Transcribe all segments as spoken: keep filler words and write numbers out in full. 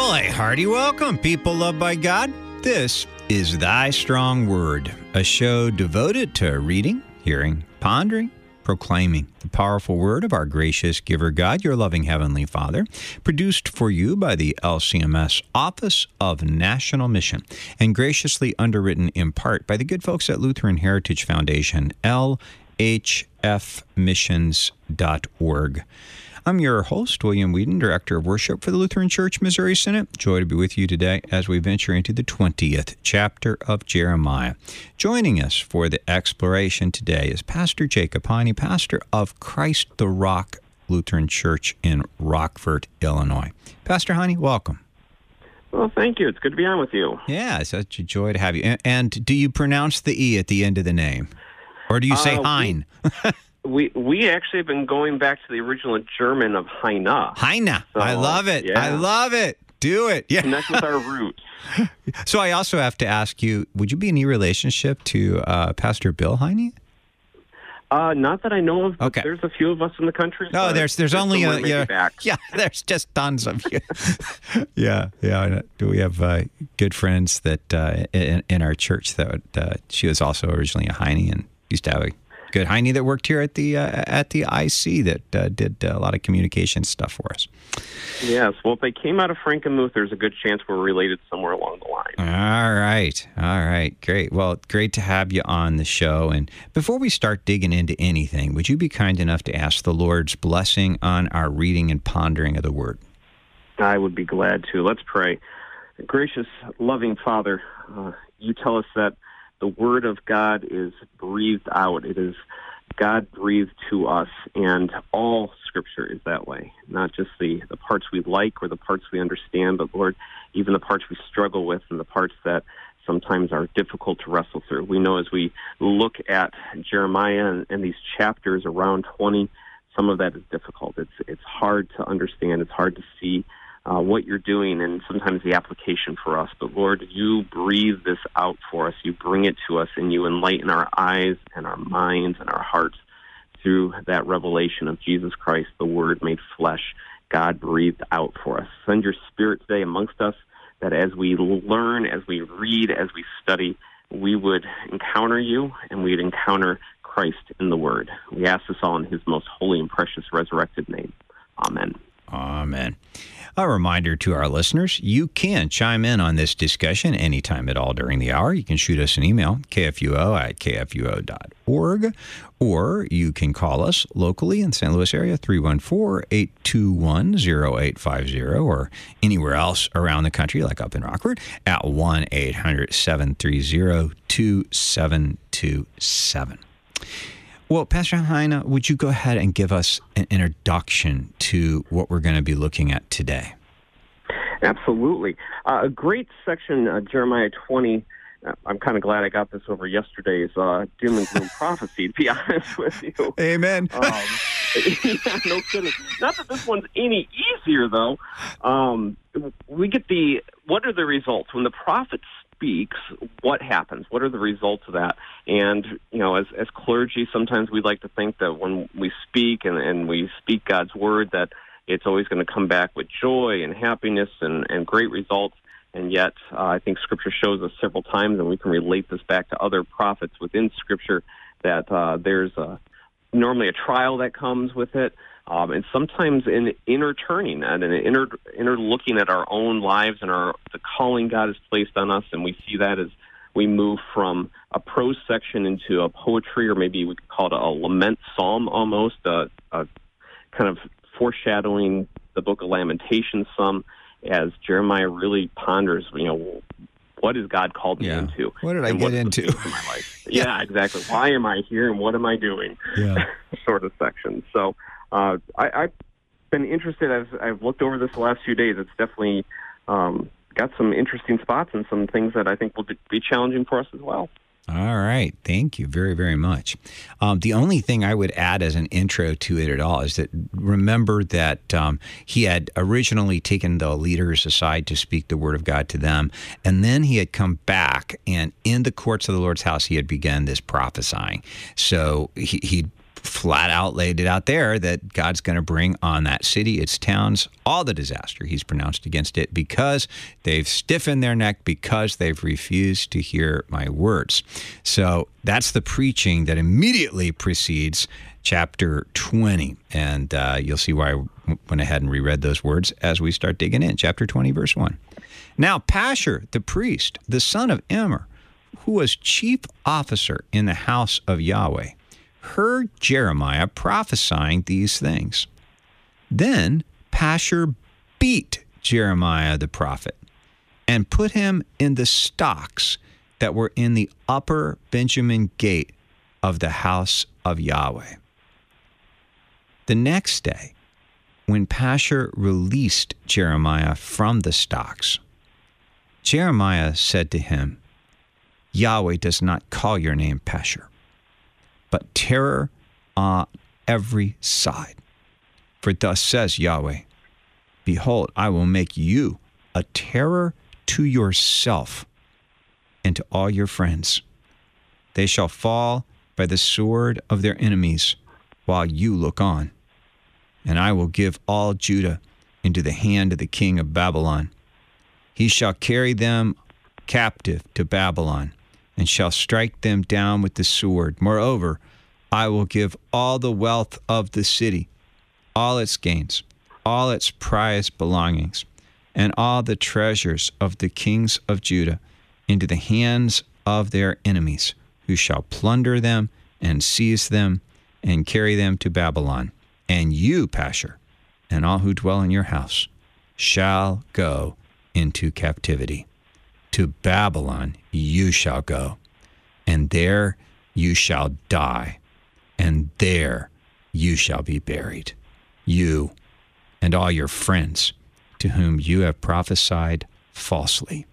Well, a hearty welcome, people loved by God. This is Thy Strong Word, a show devoted to reading, hearing, pondering, proclaiming the powerful word of our gracious giver God, your loving Heavenly Father, produced for you by the L C M S Office of National Mission, and graciously underwritten in part by the good folks at Lutheran Heritage Foundation, L H F missions dot org. I'm your host, William Whedon, Director of Worship for the Lutheran Church Missouri Synod. Joy to be with you today as we venture into the twentieth chapter of Jeremiah. Joining us for the exploration today is Pastor Jacob Heine, pastor of Christ the Rock Lutheran Church in Rockford, Illinois. Pastor Heine, welcome. Well, thank you. It's good to be on with you. Yeah, it's such a joy to have you. And, and do you pronounce the E at the end of the name? Or do you say uh, Heine? We we actually have been going back to the original German of Heine. Heine. So, I love it. Yeah. I love it. Do it. Yeah. Connect with our roots. So I also have to ask you, would you be in any relationship to uh, Pastor Bill Heine? Uh, not that I know of. Okay. There's a few of us in the country. No, so there's there's only a yeah, yeah. There's just tons of you. yeah, yeah. Do we have uh, good friends that uh, in, in our church that uh, she was also originally a Heine and used to have a good Heine that worked here at the uh, at the I C that uh, did uh, a lot of communication stuff for us. Yes. Well, if they came out of Frankenmuth, there's a good chance we're related somewhere along the line. All right. All right. Great. Well, great to have you on the show. And before we start digging into anything, would you be kind enough to ask the Lord's blessing on our reading and pondering of the Word? I would be glad to. Let's pray. Gracious, loving Father, uh, you tell us that the Word of God is breathed out. It is God breathed to us, and all Scripture is that way. Not just the, the parts we like or the parts we understand, but, Lord, even the parts we struggle with and the parts that sometimes are difficult to wrestle through. We know as we look at Jeremiah and, and these chapters around twenty, some of that is difficult. It's, it's hard to understand. It's hard to see Uh, what you're doing and sometimes the application for us. But Lord, you breathe this out for us. You bring it to us and you enlighten our eyes and our minds and our hearts through that revelation of Jesus Christ, the Word made flesh, God breathed out for us. Send your Spirit today amongst us that as we learn, as we read, as we study, we would encounter you and we'd encounter Christ in the Word. We ask this all in his most holy and precious resurrected name. Amen. Amen. A reminder to our listeners, you can chime in on this discussion anytime at all during the hour. You can shoot us an email, k f u o at k f u o dot org, or you can call us locally in the Saint Louis area, three one four, eight two one, zero eight five zero, or anywhere else around the country, like up in Rockford, at one eight hundred, seven three zero, two seven two seven. Well, Pastor Heine, would you go ahead and give us an introduction to what we're going to be looking at today? Absolutely. Uh, a great section, uh, Jeremiah twenty. Uh, I'm kind of glad I got this over yesterday's uh, doom and gloom prophecy, to be honest with you. Amen. Um, yeah, no kidding. Not that this one's any easier, though. Um, we get the, what are the results? When the prophet speaks, what happens? What are the results of that? And, you know, as, as clergy, sometimes we like to think that when we speak and, and we speak God's word, that it's always going to come back with joy and happiness and, and great results. And yet, uh, I think Scripture shows us several times, and we can relate this back to other prophets within Scripture, that uh, there's a, normally a trial that comes with it, um, and sometimes an inner turning and an inner, inner looking at our own lives and our the calling God has placed on us, and we see that as we move from a prose section into a poetry, or maybe we could call it a lament psalm almost, a, a kind of foreshadowing the book of Lamentations some, as Jeremiah really ponders, you know, what has God called me yeah. into? What did I get into? In my life? yeah. yeah, exactly. Why am I here and what am I doing? Yeah. sort of section. So uh, I, I've been interested as I've looked over this the last few days. It's definitely um, got some interesting spots and some things that I think will be challenging for us as well. All right. Thank you very, very much. Um, the only thing I would add as an intro to it at all is that remember that um, he had originally taken the leaders aside to speak the word of God to them, and then he had come back, and in the courts of the Lord's house, he had begun this prophesying. So he, he flat out laid it out there that God's going to bring on that city, its towns, all the disaster he's pronounced against it because they've stiffened their neck, because they've refused to hear my words. So that's the preaching that immediately precedes chapter twenty. And uh, you'll see why I went ahead and reread those words as we start digging in. Chapter twenty, verse one. Now Pashur, the priest, the son of Immer, who was chief officer in the house of Yahweh, heard Jeremiah prophesying these things. Then Pashur beat Jeremiah the prophet and put him in the stocks that were in the upper Benjamin gate of the house of Yahweh. The next day, when Pashur released Jeremiah from the stocks, Jeremiah said to him, Yahweh does not call your name Pashur, but terror on every side. For thus says Yahweh, behold, I will make you a terror to yourself and to all your friends. They shall fall by the sword of their enemies while you look on. And I will give all Judah into the hand of the king of Babylon. He shall carry them captive to Babylon, and shall strike them down with the sword. Moreover, I will give all the wealth of the city, all its gains, all its prized belongings, and all the treasures of the kings of Judah into the hands of their enemies, who shall plunder them and seize them and carry them to Babylon. And you, Pashur, and all who dwell in your house, shall go into captivity. To Babylon you shall go, and there you shall die, and there you shall be buried, you and all your friends to whom you have prophesied falsely.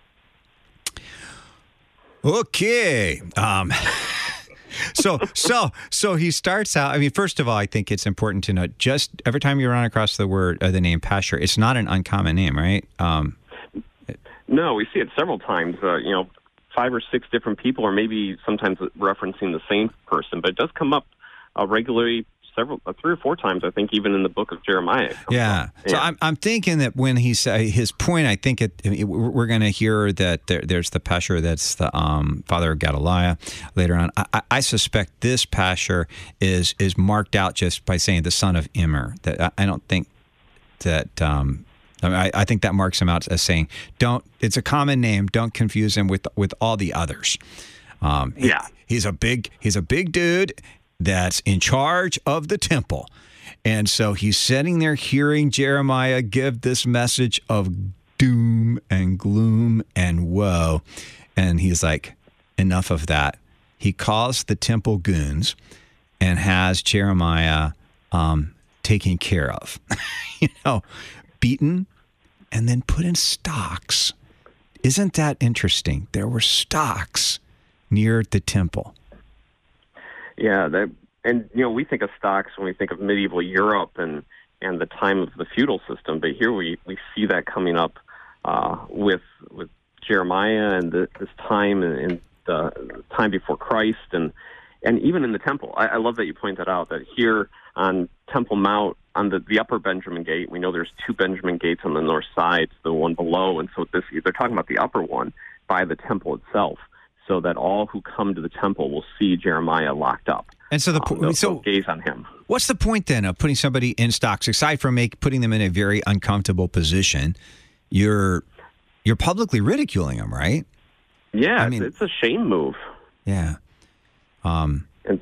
Okay. Um, so, so, so he starts out. I mean, first of all, I think it's important to note: just every time you run across the word, uh, the name Pashur, it's not an uncommon name, right? Um, No, we see it several times, uh, you know, five or six different people, or maybe sometimes referencing the same person, but it does come up uh, regularly, several, uh, three or four times, I think, even in the book of Jeremiah. Yeah. yeah. So I'm, I'm thinking that when he said his point, I think it, it, we're going to hear that there, there's the Pashur that's the um, father of Gedaliah later on. I, I suspect this Pashur is is marked out just by saying the son of Immer. That I, I don't think that. Um, I, mean, I, I think that marks him out as saying, "Don't." It's a common name. Don't confuse him with with all the others. Um, he, yeah, he's a big he's a big dude that's in charge of the temple, and so he's sitting there hearing Jeremiah give this message of doom and gloom and woe, and he's like, "Enough of that." He calls the temple goons and has Jeremiah um, taken care of. you know. Beaten and then put in stocks. Isn't that interesting? There were stocks near the temple. Yeah, that, and you know, we think of stocks when we think of medieval Europe and, and the time of the feudal system, but here we, we see that coming up uh, with with Jeremiah and the, this time in the time before Christ, and and even in the temple. I, I love that you point that out. That here on Temple Mount, on the, the upper Benjamin gate, we know there's two Benjamin gates on the north side, the one below, and so this they're talking about the upper one by the temple itself, so that all who come to the temple will see Jeremiah locked up. And so the um, they'll, so they'll gaze on him. What's the point then of putting somebody in stocks? Aside from make, putting them in a very uncomfortable position, you're you're publicly ridiculing them, right? Yeah, I mean, it's a shame move. Yeah. Um. And,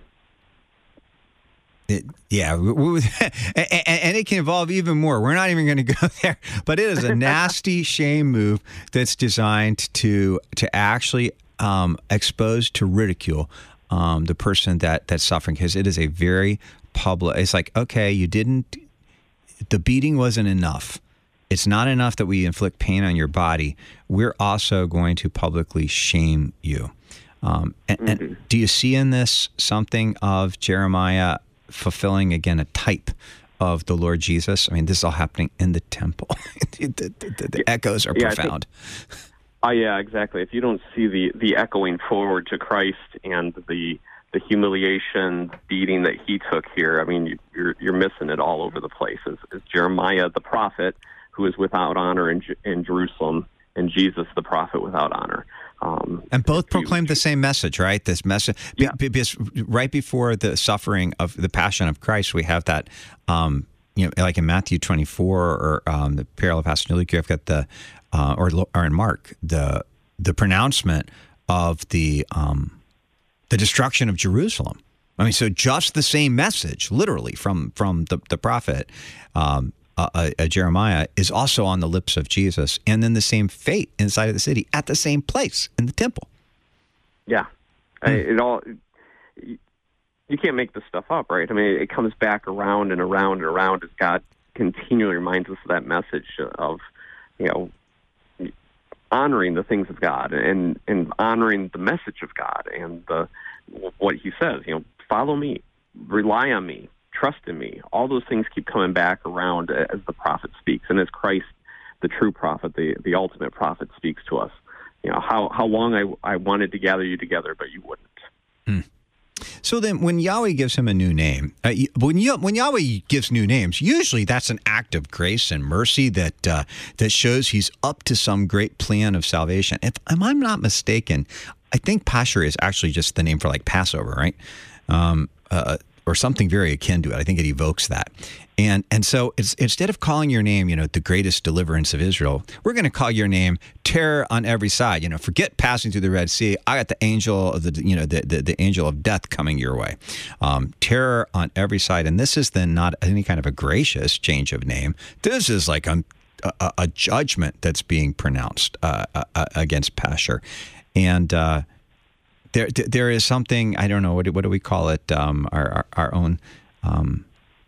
It, yeah, we, we, and, and it can evolve even more. We're not even going to go there, but it is a nasty shame move that's designed to to actually um, expose to ridicule um, the person that that's suffering, because it is a very public. It's like, okay, you didn't. The beating wasn't enough. It's not enough that we inflict pain on your body. We're also going to publicly shame you. Um, and, mm-hmm. and do you see in this something of Jeremiah fulfilling, again, a type of the Lord Jesus? I mean, this is all happening in the temple. the the, the, the yeah. echoes are yeah, profound. Oh, uh, yeah, exactly. If you don't see the, the echoing forward to Christ and the the humiliation, beating that he took here, I mean, you're you're missing it all over the place. Is, is Jeremiah the prophet who is without honor in, in Jerusalem, and Jesus the prophet without honor. Um, and both proclaim the same message, right? This message, yeah. because right before the suffering of the passion of Christ, we have that, um, you know, like in Matthew twenty-four or um, the parallel passage in Luke, you've got the, uh, or, or in Mark, the the pronouncement of the um, the destruction of Jerusalem. I mean, so just the same message, literally from from the the prophet. Um, Uh, uh, uh, Jeremiah is also on the lips of Jesus, and then the same fate inside of the city at the same place in the temple. Yeah, Hmm. I, it all you can't make this stuff up, right? I mean, it comes back around and around and around as God continually reminds us of that message of, you know, honoring the things of God and and honoring the message of God and the what He says. You know, follow me, rely on me. Trust in me. All those things keep coming back around as the prophet speaks, and as Christ, the true prophet, the, the ultimate prophet, speaks to us. You know, how how long I I wanted to gather you together, but you wouldn't. Hmm. So then, when Yahweh gives him a new name, uh, when you, when Yahweh gives new names, usually that's an act of grace and mercy that uh, that shows He's up to some great plan of salvation. If I'm not mistaken, I think Pashur is actually just the name for like Passover, right? Um, uh, or something very akin to it. I think it evokes that. And and so it's, instead of calling your name, you know, the greatest deliverance of Israel, we're going to call your name terror on every side. You know, forget passing through the Red Sea. I got the angel of the, you know, the, the, the angel of death coming your way. Um, terror on every side. And this is then not any kind of a gracious change of name. This is like a, a, a judgment that's being pronounced uh, uh, against Pashur. And, uh, There, there is something, I don't know, what do, what do we call it? Um, our, our, our own, um,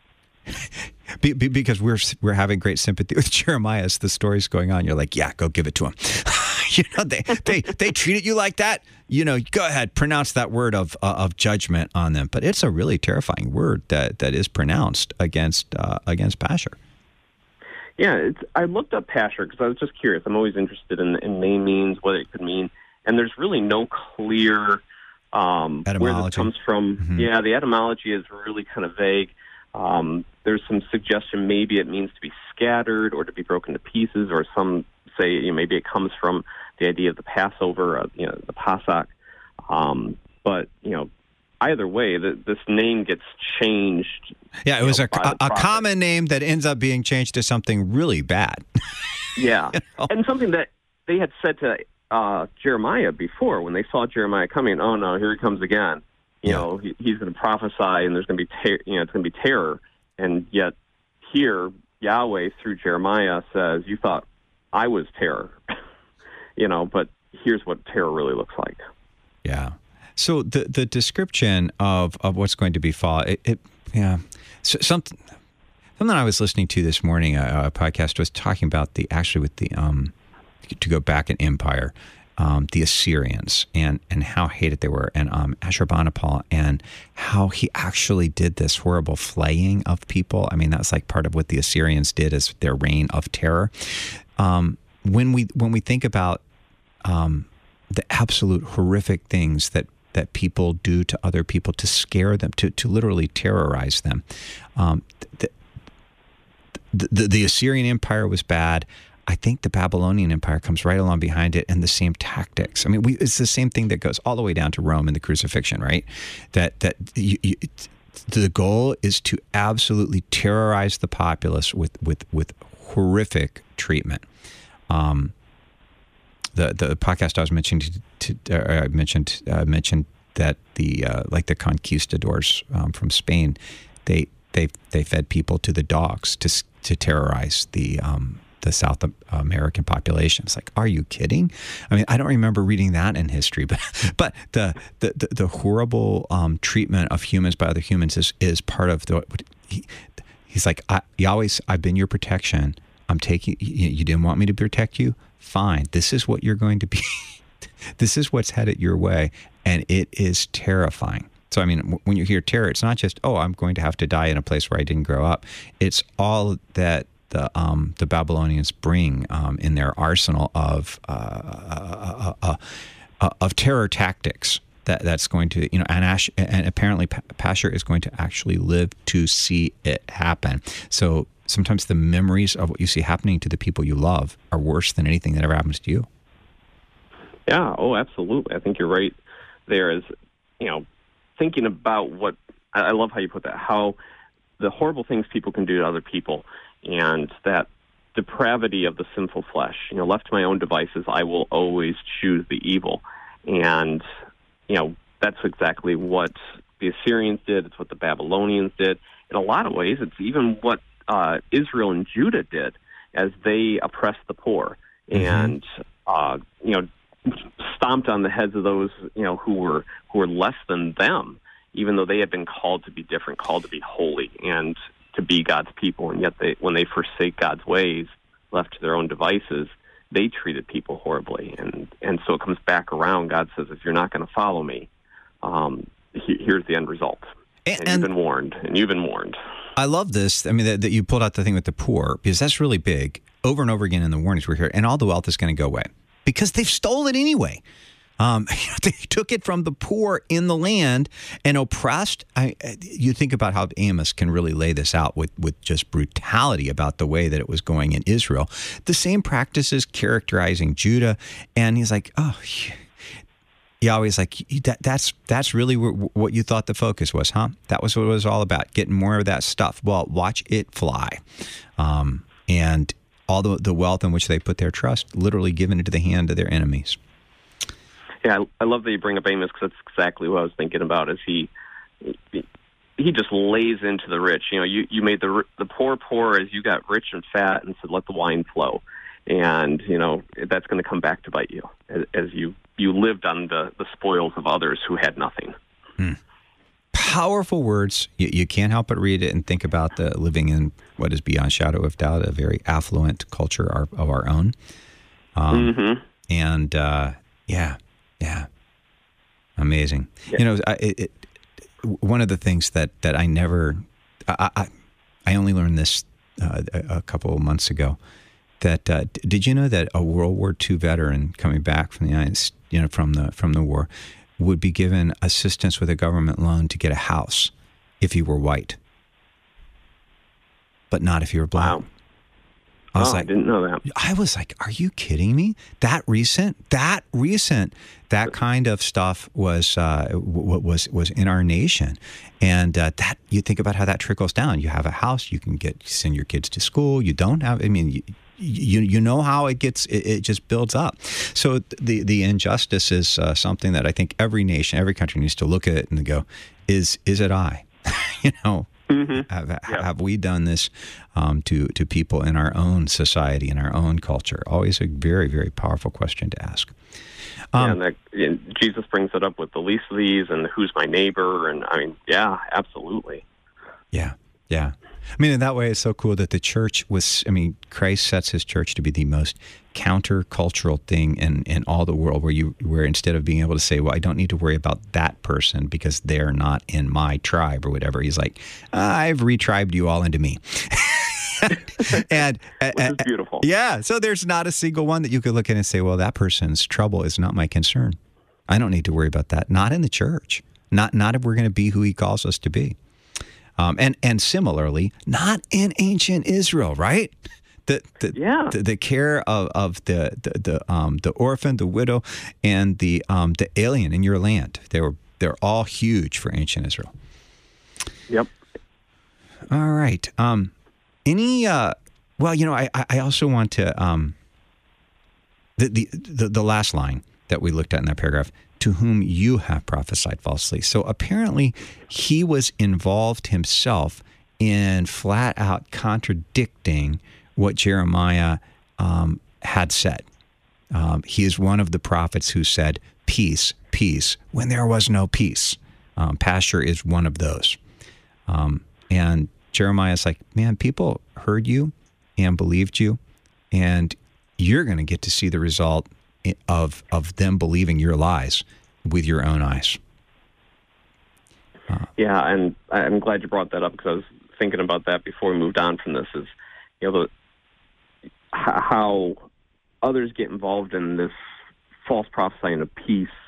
be, be, because we're we're having great sympathy with Jeremiah as the story's going on. You're like, yeah, go give it to him. you know, they, they they treated you like that. You know, go ahead, pronounce that word of uh, of judgment on them. But it's a really terrifying word that, that is pronounced against uh, against Pashur. Yeah, it's, I looked up Pashur because I was just curious. I'm always interested in, in name means, what it could mean. And there's really no clear um, where this comes from. Mm-hmm. Yeah, the etymology is really kind of vague. Um, there's some suggestion maybe it means to be scattered or to be broken to pieces, or some say you know, maybe it comes from the idea of the Passover, uh, you know, the Pasach. Um, but, you know, either way, the, this name gets changed. Yeah, it was know, a, a common name that ends up being changed to something really bad. yeah, you know? And something that they had said to Uh, Jeremiah before, when they saw Jeremiah coming, oh no, here he comes again. You yeah. know, he, he's going to prophesy, and there's going to be, ter- you know, it's going to be terror. And yet, here Yahweh through Jeremiah says, "You thought I was terror, you know, but here's what terror really looks like." Yeah. So the the description of, of what's going to befall it, it yeah, so something something I was listening to this morning, a, a podcast was talking about the actually with the um. to go back in empire, um, the Assyrians and, and how hated they were, and um, Ashurbanipal, and how he actually did this horrible flaying of people. I mean, that's like part of what the Assyrians did as their reign of terror. Um, when we when we think about um, the absolute horrific things that that people do to other people to scare them, to to literally terrorize them, um, the, the the Assyrian Empire was bad. I think the Babylonian Empire comes right along behind it, and the same tactics. I mean, we, it's the same thing that goes all the way down to Rome and the crucifixion, right? That that you, you, the goal is to absolutely terrorize the populace with with, with horrific treatment. Um, the the podcast I was mentioning to, to uh, I mentioned uh, mentioned that the uh, like the conquistadors um, from Spain, they they they fed people to the dogs to to terrorize the. Um, the South American population. It's like, are you kidding? I mean, I don't remember reading that in history, but but the the, the, the horrible um, treatment of humans by other humans is, is part of the, he, he's like, I, Yahweh, I've been your protection. I'm taking, you, you didn't want me to protect you? Fine. This is what you're going to be. This is what's headed your way. And it is terrifying. So, I mean, when you hear terror, it's not just, oh, I'm going to have to die in a place where I didn't grow up. It's all that the um, the Babylonians bring um, in their arsenal of uh, uh, uh, uh, uh, of terror tactics that that's going to, you know, and, Ash, and apparently Pasher is going to actually live to see it happen. So sometimes the memories of what you see happening to the people you love are worse than anything that ever happens to you. Yeah, oh, absolutely. I think you're right there is, you know, thinking about what, I love how you put that, how the horrible things people can do to other people and that depravity of the sinful flesh. You know, left to my own devices, I will always choose the evil. And, you know, that's exactly what the Assyrians did. It's what the Babylonians did. In a lot of ways, it's even what uh, Israel and Judah did as they oppressed the poor mm-hmm. and, uh, you know, stomped on the heads of those, you know, who were who were less than them, even though they had been called to be different, called to be holy and to be God's people. And yet they, when they forsake God's ways, left to their own devices, they treated people horribly. And, and so it comes back around. God says, if you're not going to follow me, um, he, here's the end result. And, and you've been warned, and you've been warned. I love this. I mean, that, that you pulled out the thing with the poor, because that's really big. Over and over again in the warnings we're here, and all the wealth is going to go away because they've stolen it anyway. Um, they took it from the poor in the land and oppressed. I, you think about how Amos can really lay this out with, with just brutality about the way that it was going in Israel. The same practices characterizing Judah. And he's like, oh, Yahweh's like, that, that's that's really what you thought the focus was, huh? That was what it was all about, getting more of that stuff. Well, watch it fly. Um, and all the, the wealth in which they put their trust, literally given into the hand of their enemies. Yeah, I love that you bring up Amos because that's exactly what I was thinking about. Is he he just lays into the rich. You know, you, you made the the poor poor as you got rich and fat and said, let the wine flow. And, you know, that's going to come back to bite you as, as you, you lived on the, the spoils of others who had nothing. Hmm. Powerful words. You, you can't help but read it and think about the living in what is beyond shadow of doubt, a very affluent culture our, of our own. Um, mm-hmm. And, uh, yeah. Yeah, amazing. Yeah. You know, I, it, it, one of the things that, that I never, I, I, I only learned this uh, a, a couple of months ago. That uh, did you know that a World War Two veteran coming back from the United, you know, from the from the war, would be given assistance with a government loan to get a house if he were white, but not if you were black. Wow. I was oh, like, I didn't know that. I was like, are you kidding me? That recent, that recent, that kind of stuff was uh, w- was was in our nation, and uh, that you think about how that trickles down. You have a house, you can get send your kids to school. You don't have. I mean, you you, you know how it gets. It, it just builds up. So the the injustice is uh, something that I think every nation, every country needs to look at it and go, is is it I? you know. Mm-hmm. Have, yeah. have we done this um, to to people in our own society, in our own culture? Always a very, very powerful question to ask. Um, yeah, and, that, and Jesus brings it up with the least of these and who's my neighbor. And I mean, yeah, absolutely. Yeah, yeah. I mean, in that way, it's so cool that the church was, I mean, Christ sets his church to be the most countercultural thing in, in all the world, where you where instead of being able to say, well, I don't need to worry about that person because they're not in my tribe or whatever, he's like, I've retribed you all into me. and Which is beautiful. Yeah, so there's not a single one that you could look at and say, well, that person's trouble is not my concern. I don't need to worry about that. Not in the church. Not, not if we're going to be who he calls us to be. Um, and, and similarly, not in ancient Israel, right? The the, yeah. the, the care of, of the the the, um, the orphan, the widow, and the um, the alien in your land. They were they're all huge for ancient Israel. Yep. All right. Um, any? Uh, well, you know, I I also want to um, the, the the the last line that we looked at in that paragraph. To whom you have prophesied falsely. So apparently he was involved himself in flat out contradicting what Jeremiah um, had said. Um, he is one of the prophets who said, peace, peace, when there was no peace. Um, Pasher is one of those. Um, and Jeremiah is like, man, people heard you and believed you, and you're going to get to see the result of of them believing your lies with your own eyes. Uh, yeah, and I'm glad you brought that up because I was thinking about that before we moved on from this. Is you know the, how others get involved in this false prophesying of peace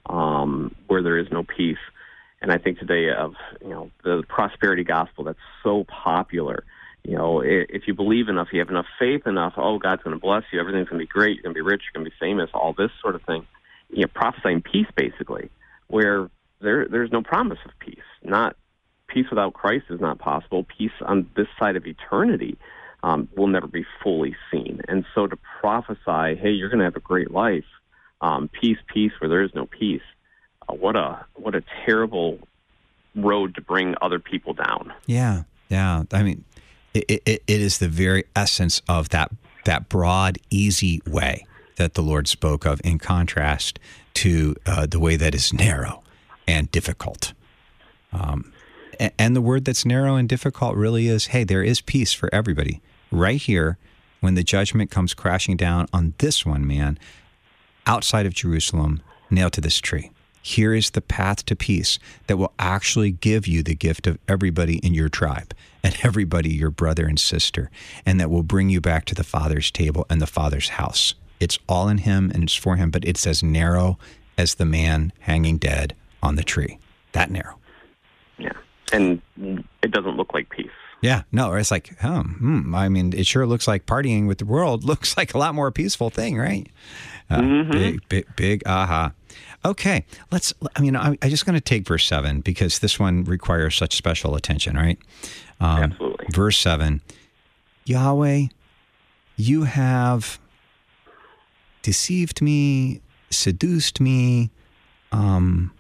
um, where there is no peace. And I think today of, you know, the prosperity gospel that's so popular. You know, if you believe enough, you have enough faith enough, oh, God's going to bless you, everything's going to be great, you're going to be rich, you're going to be famous, all this sort of thing. You know, prophesying peace, basically, where there there's no promise of peace. Not peace without Christ is not possible. Peace on this side of eternity um, will never be fully seen. And so to prophesy, hey, you're going to have a great life, um, peace, peace, where there is no peace, uh, what a what a terrible road to bring other people down. Yeah, yeah. I mean, it, it, it is the very essence of that that broad, easy way that the Lord spoke of, in contrast to uh, the way that is narrow and difficult. Um, and, and the word that's narrow and difficult really is, hey, there is peace for everybody. Right here, when the judgment comes crashing down on this one man outside of Jerusalem, nailed to this tree. Here is the path to peace that will actually give you the gift of everybody in your tribe and everybody your brother and sister, and that will bring you back to the Father's table and the Father's house. It's all in him and it's for him, but it's as narrow as the man hanging dead on the tree. That narrow. Yeah. And it doesn't look like peace. Yeah. No, it's like, oh, hmm, I mean, it sure looks like partying with the world looks like a lot more peaceful thing, right? Uh, mm-hmm. Big, big, big aha. Okay. Let's, I mean, I, I just going to take verse seven because this one requires such special attention, right? Um, Absolutely. Verse seven, Yahweh, you have deceived me, seduced me. Um,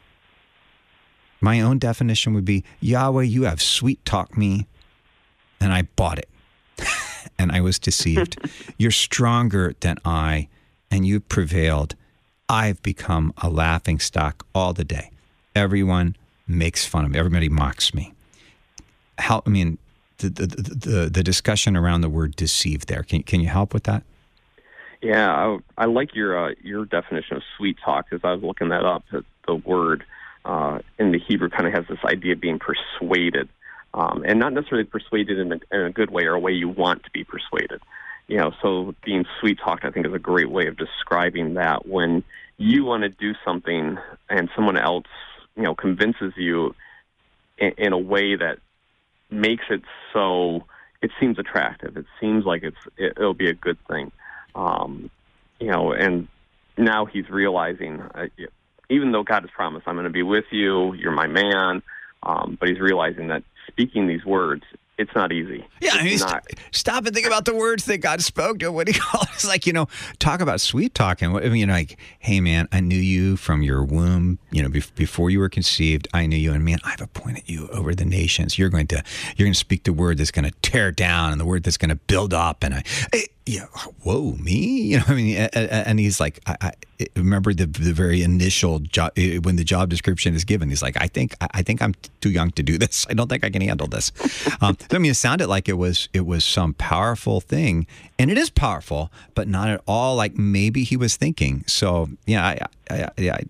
my own definition would be, Yahweh, you have sweet-talked me, and I bought it, and I was deceived. You're stronger than I, and you've prevailed. I've become a laughingstock all the day. Everyone makes fun of me. Everybody mocks me. How? I mean, the the the, the discussion around the word deceived there. Can can you help with that? Yeah, I, I like your uh, your definition of sweet talk. As I was looking that up, the, the word uh, in the Hebrew kind of has this idea of being persuaded, um, and not necessarily persuaded in a, in a good way or a way you want to be persuaded. You know, so being sweet talked, I think, is a great way of describing that. When you want to do something and someone else, you know, convinces you in, in a way that makes it so it seems attractive. It seems like it's it, it'll be a good thing. Um, you know, and now he's realizing, uh, even though God has promised, I'm going to be with you, you're my man, um, but he's realizing that speaking these words, it's not easy. Yeah, I mean, it's not. Stop and think about the words that God spoke to. What do you call it? It's like, you know, talk about sweet talking. I mean, like, hey, man, I knew you from your womb, you know, before you were conceived. I knew you, and man, I've appointed you over the nations. You're going to, you're going to speak the word that's going to tear down and the word that's going to build up. And I, it, you know, whoa, me? You know, I mean, and he's like, I, I remember the the very initial job when the job description is given. He's like, I think, I think I'm too young to do this. I don't think I can handle this. Um, so, I mean, it sounded like it was it was some powerful thing, and it is powerful, but not at all like maybe he was thinking. So, yeah, I, I, I,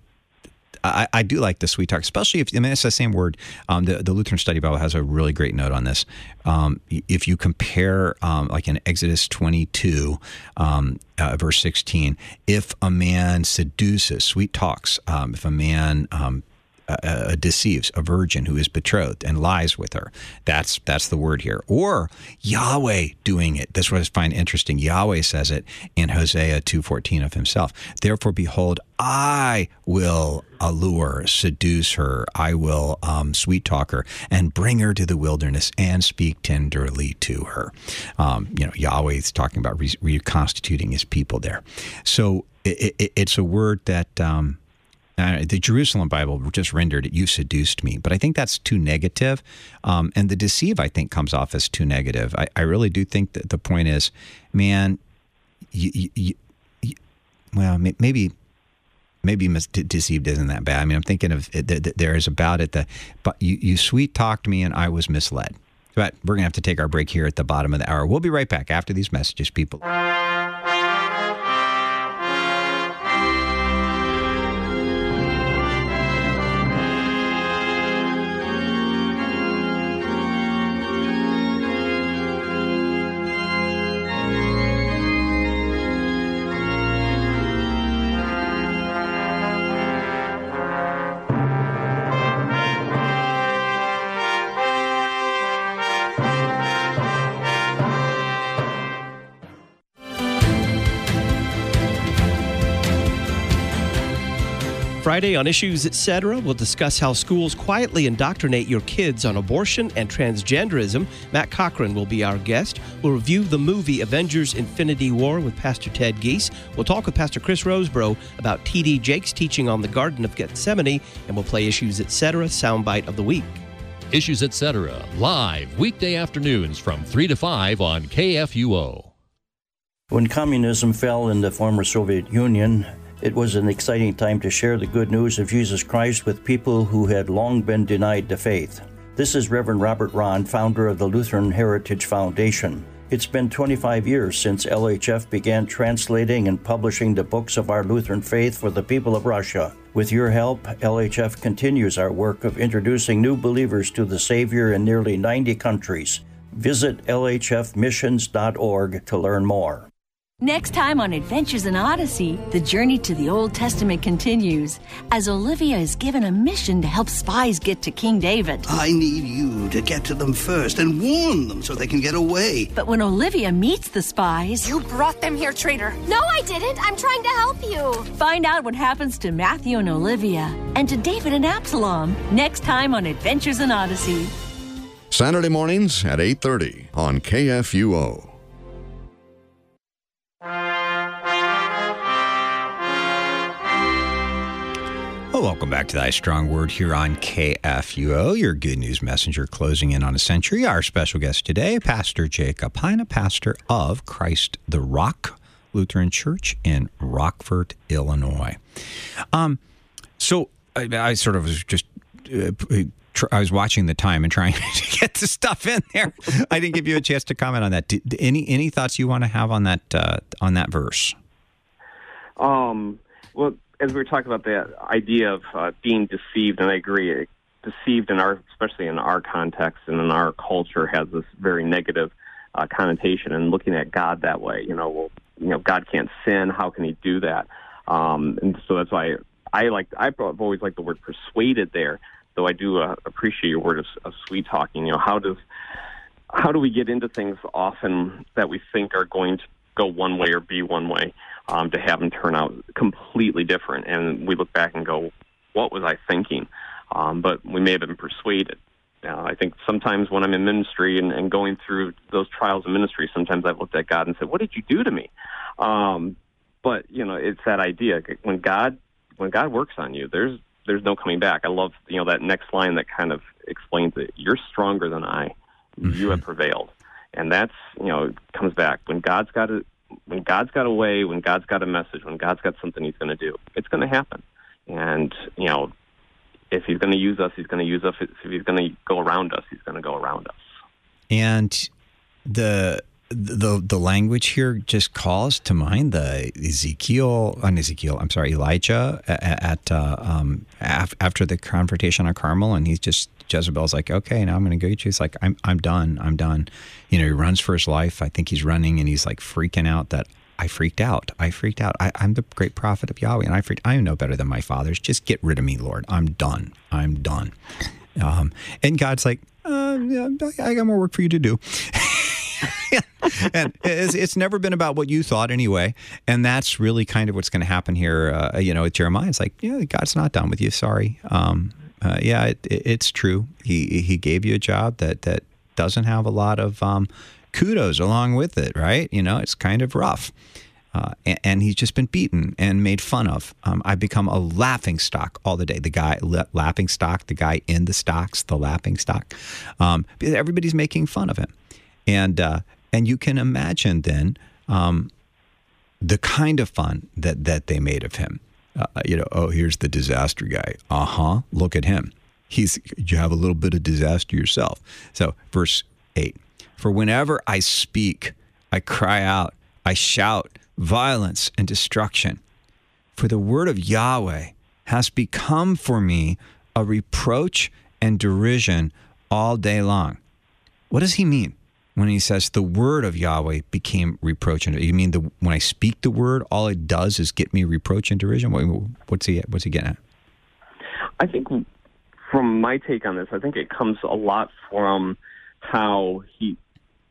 I, I do like the sweet talk, especially if, I mean, it's the same word. Um, the, the Lutheran Study Bible has a really great note on this. Um, if you compare, um, like in Exodus twenty-two, um, uh, verse sixteen, if a man seduces, sweet talks, um, if a man um, Uh, deceives a virgin who is betrothed and lies with her. That's that's the word here. Or Yahweh doing it. That's what I find interesting. Yahweh says it in Hosea two fourteen of himself. Therefore, behold, I will allure, seduce her. I will um, sweet talk her and bring her to the wilderness and speak tenderly to her. Um, you know, Yahweh is talking about re- reconstituting his people there. So it, it, it's a word that... Um, Uh, the Jerusalem Bible just rendered it, you seduced me. But I think that's too negative. Um, and the deceive, I think, comes off as too negative. I, I really do think that the point is, man, you, you, you, you, well, maybe maybe mis- deceived isn't that bad. I mean, I'm thinking of, it, th- th- there is about it, the, but you, you sweet-talked me and I was misled. But we're going to have to take our break here at the bottom of the hour. We'll be right back after these messages, people. Friday on Issues Etc., we'll discuss how schools quietly indoctrinate your kids on abortion and transgenderism. Matt Cochran will be our guest. We'll review the movie Avengers Infinity War with Pastor Ted Giese. We'll talk with Pastor Chris Rosebrough about T D Jakes' teaching on the Garden of Gethsemane, and we'll play Issues Etc. Soundbite of the Week. Issues Etc. live weekday afternoons from three to five on K F U O. When communism fell in the former Soviet Union, it was an exciting time to share the good news of Jesus Christ with people who had long been denied the faith. This is Reverend Robert Ron, founder of the Lutheran Heritage Foundation. It's been twenty-five years since L H F began translating and publishing the books of our Lutheran faith for the people of Russia. With your help, L H F continues our work of introducing new believers to the Savior in nearly ninety countries. Visit L H F missions dot org to learn more. Next time on Adventures in Odyssey, the journey to the Old Testament continues as Olivia is given a mission to help spies get to King David. I need you to get to them first and warn them so they can get away. But when Olivia meets the spies... You brought them here, traitor. No, I didn't. I'm trying to help you. Find out what happens to Matthew and Olivia and to David and Absalom next time on Adventures in Odyssey. Saturday mornings at eight thirty on K F U O. Well, welcome back to Thy Strong Word here on K F U O, your good news messenger closing in on a century. Our special guest today, Pastor Jacob Heine, pastor of Christ the Rock Lutheran Church in Rockford, Illinois. Um, so I, I sort of was just, uh, tr- I was watching the time and trying to get the stuff in there. I didn't give you a chance to comment on that. Did, any any thoughts you want to have on that uh, on that verse? Um. Well. As we were talking about the idea of uh, being deceived, and I agree, deceived in our, especially in our context and in our culture, has this very negative uh, connotation. And looking at God that way, you know, well, you know, God can't sin. How can He do that? Um, and so that's why I like. I've always liked the word persuaded there, though I do uh, appreciate your word of, of sweet talking. You know, how does how do we get into things often that we think are going to go one way or be one way? Um, to have them turn out completely different. And we look back and go, what was I thinking? Um, but we may have been persuaded. Uh, I think sometimes when I'm in ministry and, and going through those trials of ministry, sometimes I've looked at God and said, what did you do to me? Um, but, you know, it's that idea. When God when God works on you, there's there's no coming back. I love, you know, that next line that kind of explains it. You're stronger than I. Mm-hmm. You have prevailed. And that's, you know, comes back. When God's got it, When God's got a way, when God's got a message, when God's got something He's going to do, it's going to happen. And, you know, if He's going to use us, He's going to use us. If He's going to go around us, He's going to go around us. And the the the language here just calls to mind the Ezekiel, on Ezekiel, I'm sorry, Elijah at, at uh, um, af, after the confrontation on Carmel, and he's just, Jezebel's like, okay, now I'm going to go get you. He's like, I'm I'm done, I'm done. You know, he runs for his life. I think he's running, and he's like freaking out that I freaked out. I freaked out. I, I'm the great prophet of Yahweh, and I freaked. I am no better than my fathers. Just get rid of me, Lord. I'm done. I'm done. Um, and God's like, uh, I got more work for you to do. And it's, it's never been about what you thought anyway. And that's really kind of what's going to happen here. Uh, you know, with Jeremiah, it's like, yeah, God's not done with you. Sorry. Um, uh, yeah, it, it, it's true. He he gave you a job that, that doesn't have a lot of um, kudos along with it, right? You know, it's kind of rough. Uh, and, and he's just been beaten and made fun of. Um, I've become a laughing stock all the day. The guy, la- laughing stock, the guy in the stocks, the laughing stock. Um, everybody's making fun of him. And uh, and you can imagine then um, the kind of fun that, that they made of him. Uh, you know, oh, here's the disaster guy. Uh-huh, look at him. He's you have a little bit of disaster yourself. So verse eight, for whenever I speak, I cry out, I shout violence and destruction. For the word of Yahweh has become for me a reproach and derision all day long. What does he mean when he says the word of Yahweh became reproach and you mean the when I speak the word, all it does is get me reproach and derision? What's he what's he getting at? I think from my take on this, I think it comes a lot from how he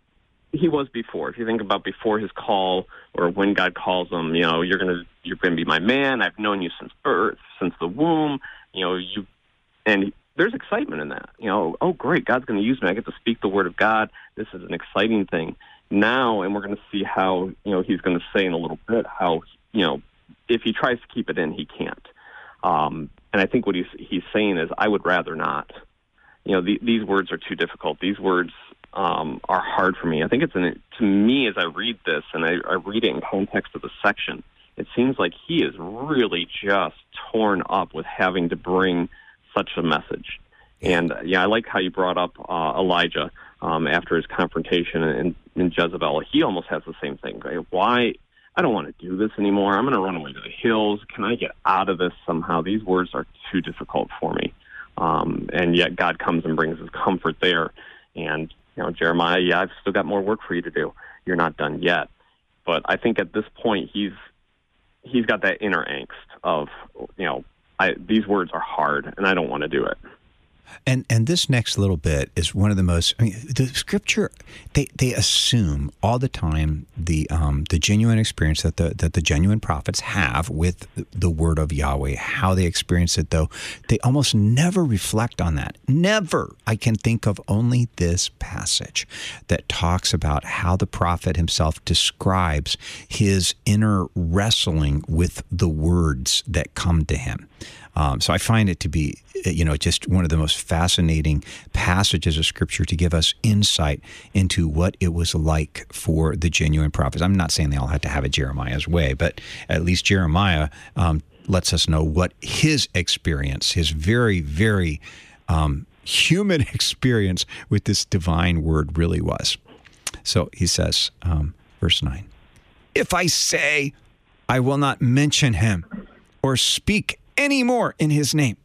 he was before. If you think about before his call, or when God calls him, you know, you're gonna you're gonna be my man. I've known you since birth, since the womb. You know, you and there's excitement in that. You know, oh great, God's going to use me. I get to speak the word of God. This is an exciting thing now, and we're going to see how you know he's going to say in a little bit how you know if he tries to keep it in, he can't. Um, and I think what he's he's saying is, I would rather not. You know, the, these words are too difficult. These words um, are hard for me. I think it's an, to me as I read this and I, I read it in context of the section, it seems like he is really just torn up with having to bring such a message. And yeah, I like how you brought up uh, Elijah um, after his confrontation in, in Jezebel. He almost has the same thing. Right? Why? I don't want to do this anymore. I'm going to run away to the hills. Can I get out of this somehow? These words are too difficult for me. Um, and yet God comes and brings his comfort there. And, you know, Jeremiah, yeah, I've still got more work for you to do. You're not done yet. But I think at this point, he's he's got that inner angst of, you know, I, these words are hard, and I don't want to do it. And and this next little bit is one of the most. I mean, the Scripture they, they assume all the time the um, the genuine experience that the that the genuine prophets have with the word of Yahweh. How they experience it, though, they almost never reflect on that. Never. I can think of only this passage that talks about how the prophet himself describes his inner wrestling with the words that come to him. Um, so I find it to be, you know, just one of the most fascinating passages of Scripture to give us insight into what it was like for the genuine prophets. I'm not saying they all had to have it Jeremiah's way, but at least Jeremiah um, lets us know what his experience, his very, very um, human experience with this divine word really was. So he says, um, verse nine, if I say I will not mention him or speak any more in his name,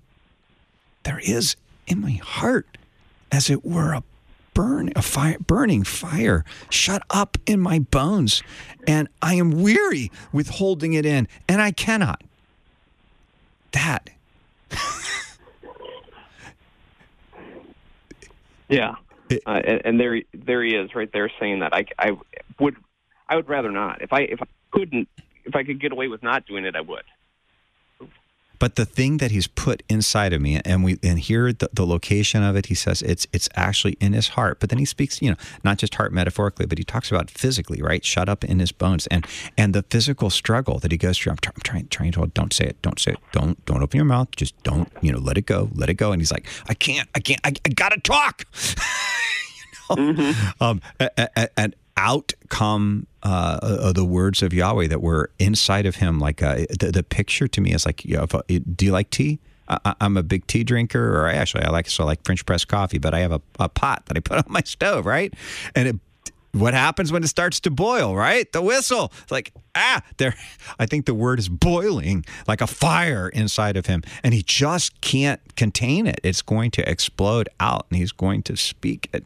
there is in my heart, as it were, a burn, a fire, burning fire shut up in my bones, and I am weary with holding it in, and I cannot. That. yeah, uh, and, and there, there he is, right there, saying that I, I would, I would rather not. If I, if I couldn't, if I could get away with not doing it, I would. But the thing that he's put inside of me, and we and here the, the location of it, he says it's it's actually in his heart. But then he speaks, you know, not just heart metaphorically, but he talks about physically, right? Shut up in his bones, and and the physical struggle that he goes through. I'm, try, I'm trying trying to don't say it, don't say it, don't don't open your mouth, just don't, you know, let it go, let it go. And he's like, I can't, I can't, I, I gotta talk. you know, mm-hmm. um, and out come uh, the words of Yahweh that were inside of him. Like uh, the, the picture to me is like, you know, if, uh, do you like tea? I, I'm a big tea drinker, or actually I like so I like French press coffee, but I have a, a pot that I put on my stove, right? And it, what happens when it starts to boil, right? The whistle. It's like, ah, there. I think the word is boiling like a fire inside of him, and he just can't contain it. It's going to explode out, and he's going to speak it.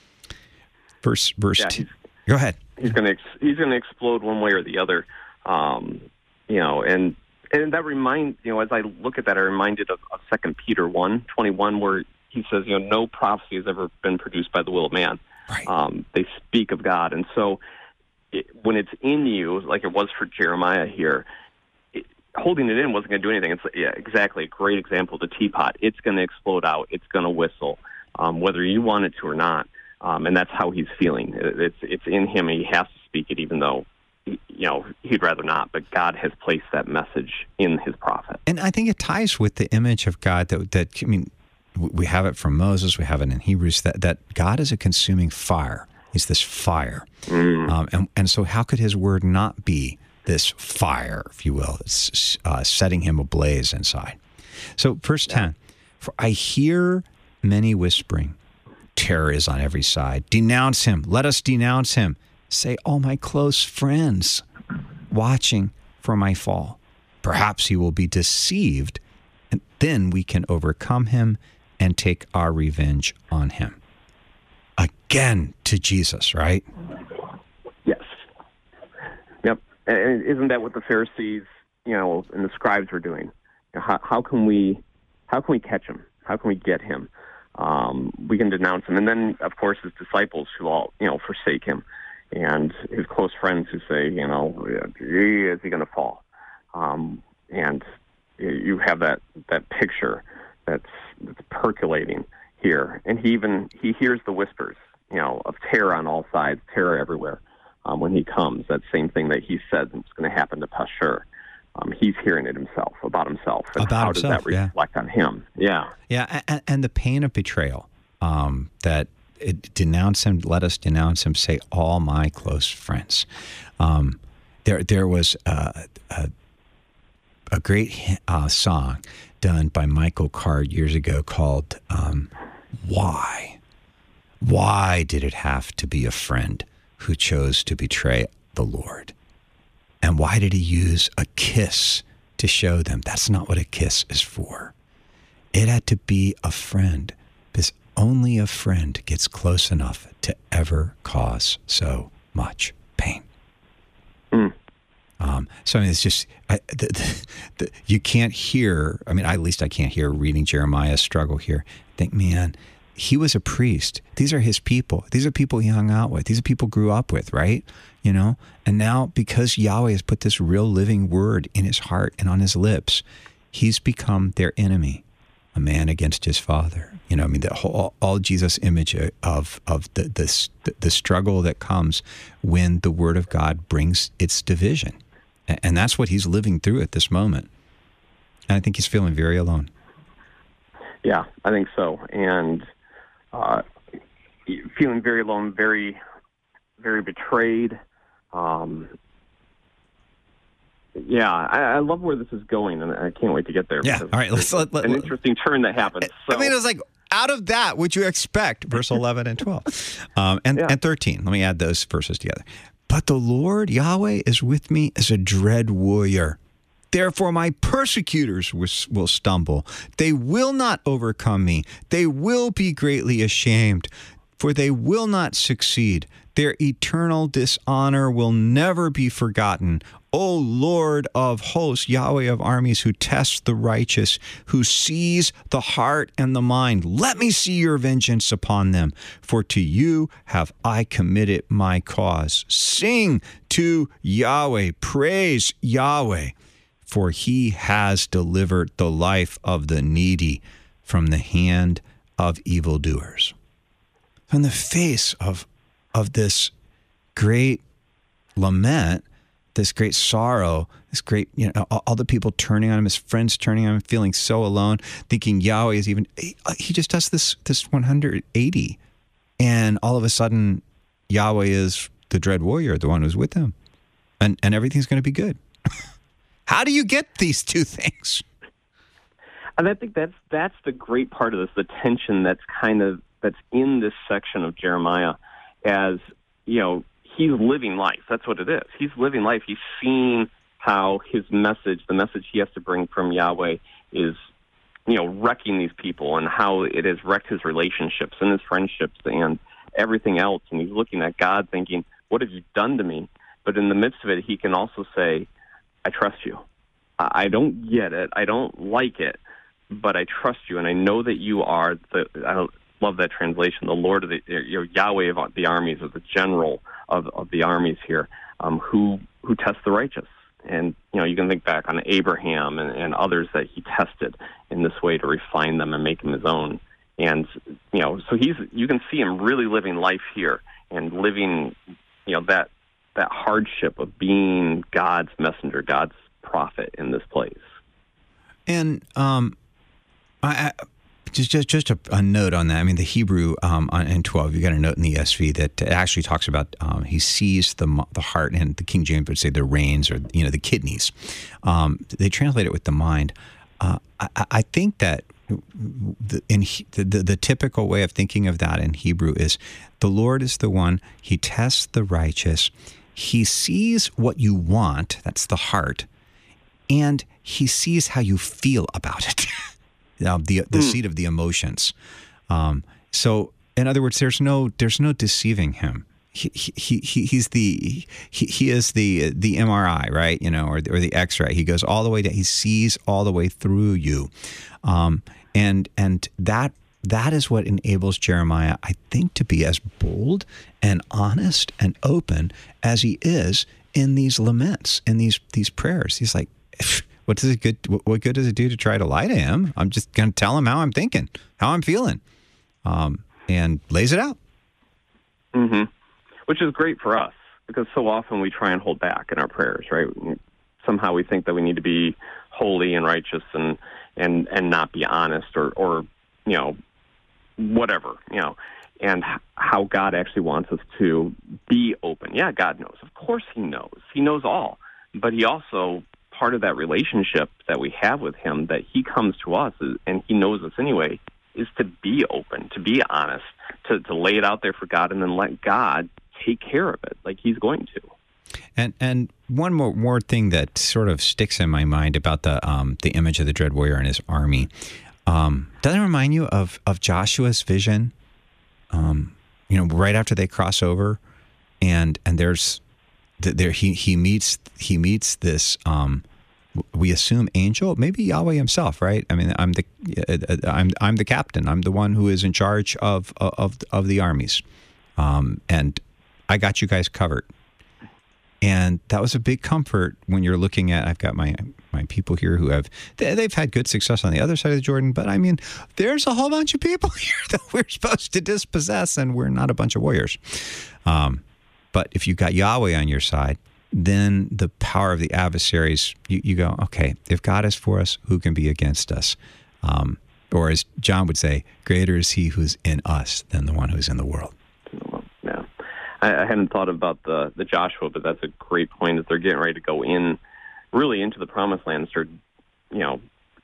Verse, verse yeah, two. Go ahead. He's going to ex- he's going to explode one way or the other, um, you know. And and that reminds you know, as I look at that, I'm reminded of, of Second Peter one twenty-one, where he says, you know, no prophecy has ever been produced by the will of man. Right. Um, they speak of God, and so it, when it's in you, like it was for Jeremiah here, it, holding it in wasn't going to do anything. It's yeah, exactly a great example. The teapot, it's going to explode out. It's going to whistle, um, whether you want it to or not. Um, and that's how he's feeling. It's it's in him, and he has to speak it, even though, you know, he'd rather not. But God has placed that message in his prophet. And I think it ties with the image of God that, that I mean, we have it from Moses, we have it in Hebrews, that, that God is a consuming fire. He's this fire. Mm. Um, and, and so how could his word not be this fire, if you will, uh, setting him ablaze inside? So verse yeah. ten, for I hear many whispering, terror is on every side. Denounce him. Let us denounce him. Say, all my close friends watching for my fall. Perhaps he will be deceived, and then we can overcome him and take our revenge on him. Again to Jesus, right? Yes. Yep. And isn't that what the Pharisees, you know, and the scribes were doing? How, how can we, how can we catch him? How can we get him? Um, we can denounce him. And then, of course, his disciples who all, you know, forsake him, and his close friends who say, you know, is he going to fall? Um, and you have that, that picture that's, that's percolating here. And he even, he hears the whispers, you know, of terror on all sides, terror everywhere. Um, when he comes, that same thing that he said was going to happen to Pashur. Um, he's hearing it himself, about himself. And about how himself, does that reflect yeah. on him? Yeah. Yeah, and, and the pain of betrayal, um, that it, denounce him, let us denounce him, say all my close friends. Um, there there was a, a, a great uh, song done by Michael Card years ago called um, Why? Why did it have to be a friend who chose to betray the Lord? And why did he use a kiss to show them that's not what a kiss is for? It had to be a friend, because only a friend gets close enough to ever cause so much pain. Mm. Um, so I mean, it's just I, the, the, the, you can't hear. I mean, at least I can't hear reading Jeremiah's struggle here. Think, man, he was a priest. These are his people. These are people he hung out with. These are people grew up with, right? You know, and now because Yahweh has put this real living word in his heart and on his lips, he's become their enemy, a man against his father. You know, I mean, the whole all Jesus' image of of the the the struggle that comes when the word of God brings its division, and that's what he's living through at this moment. And I think he's feeling very alone. Yeah, I think so, and uh, feeling very alone, very, very betrayed. Um, yeah, I, I love where this is going, and I can't wait to get there. Yeah, all right. Let's let, let, an let, interesting turn that happens. So. I mean, it's like, out of that, would you expect verse eleven and twelve, um, and yeah. and thirteen? Let me add those verses together. But the Lord Yahweh is with me as a dread warrior. Therefore, my persecutors will stumble. They will not overcome me. They will be greatly ashamed, for they will not succeed. Their eternal dishonor will never be forgotten. O Lord of hosts, Yahweh of armies, who tests the righteous, who sees the heart and the mind, let me see your vengeance upon them, for to you have I committed my cause. Sing to Yahweh, praise Yahweh, for he has delivered the life of the needy from the hand of evildoers. In the face of of this great lament, this great sorrow, this great, you know, all, all the people turning on him, his friends turning on him, feeling so alone, thinking Yahweh is even, he, he just does this this one hundred eighty, and all of a sudden, Yahweh is the dread warrior, the one who's with him, and, and everything's going to be good. How do you get these two things? And I think that's that's the great part of this, the tension that's kind of, that's in this section of Jeremiah, as, you know, he's living life. That's what it is. He's living life. He's seeing how his message, the message he has to bring from Yahweh, is, you know, wrecking these people, and how it has wrecked his relationships and his friendships and everything else. And he's looking at God thinking, what have you done to me? But in the midst of it, he can also say, I trust you. I don't get it. I don't like it, but I trust you, and I know that you are the, I don't, love that translation, the Lord of the, you know, Yahweh of the armies, or the general of, of the armies here, um, who who tests the righteous. And, you know, you can think back on Abraham and, and others that he tested in this way to refine them and make them his own. And, you know, so he's, you can see him really living life here, and living, you know, that that hardship of being God's messenger, God's prophet in this place. And um, I... I Just, just, just a, a note on that. I mean, the Hebrew um, on, in twelve, you got a note in the E S V that actually talks about um, he sees the the heart, and the King James would say the reins, or, you know, the kidneys. Um, they translate it with the mind. Uh, I, I think that the, in the, the the typical way of thinking of that in Hebrew is the Lord is the one, he tests the righteous, he sees what you want, that's the heart, and he sees how you feel about it. Uh, the the mm. seat of the emotions. Um, so, in other words, there's no there's no deceiving him. He he, he he's the he, he is the the M R I, right? You know, or the, or the X-ray. He goes all the way down. He sees all the way through you, um, and and that that is what enables Jeremiah, I think, to be as bold and honest and open as he is in these laments, in these these prayers. He's like, what does it good? What good does it do to try to lie to him? I'm just going to tell him how I'm thinking, how I'm feeling, um, and lays it out. Mm-hmm. Which is great for us, because so often we try and hold back in our prayers, right? Somehow we think that we need to be holy and righteous and and, and not be honest, or, or, you know, whatever, you know, and how God actually wants us to be open. Yeah, God knows. Of course he knows. He knows all. But he also, part of that relationship that we have with him, that he comes to us and he knows us anyway, is to be open, to be honest, to, to lay it out there for God and then let God take care of it like he's going to. And and one more more thing that sort of sticks in my mind about the um, the image of the dread warrior and his army. Um, doesn't it remind you of, of Joshua's vision? Um, you know, right after they cross over, and and there's there he he meets he meets this um, we assume angel, maybe Yahweh himself, right? I mean, I'm the I'm I'm the captain. I'm the one who is in charge of of of the armies, um, and I got you guys covered. And that was a big comfort when you're looking at, I've got my my people here who have, they, they've had good success on the other side of the Jordan, but I mean, there's a whole bunch of people here that we're supposed to dispossess, and we're not a bunch of warriors. Um, but if you got Yahweh on your side, then the power of the adversaries, you, you go, okay, if God is for us, who can be against us? Um, or as John would say, greater is he who's in us than the one who's in the world. Yeah. I hadn't thought about the, the Joshua, but that's a great point, that they're getting ready to go in, really into the promised land and start, you know,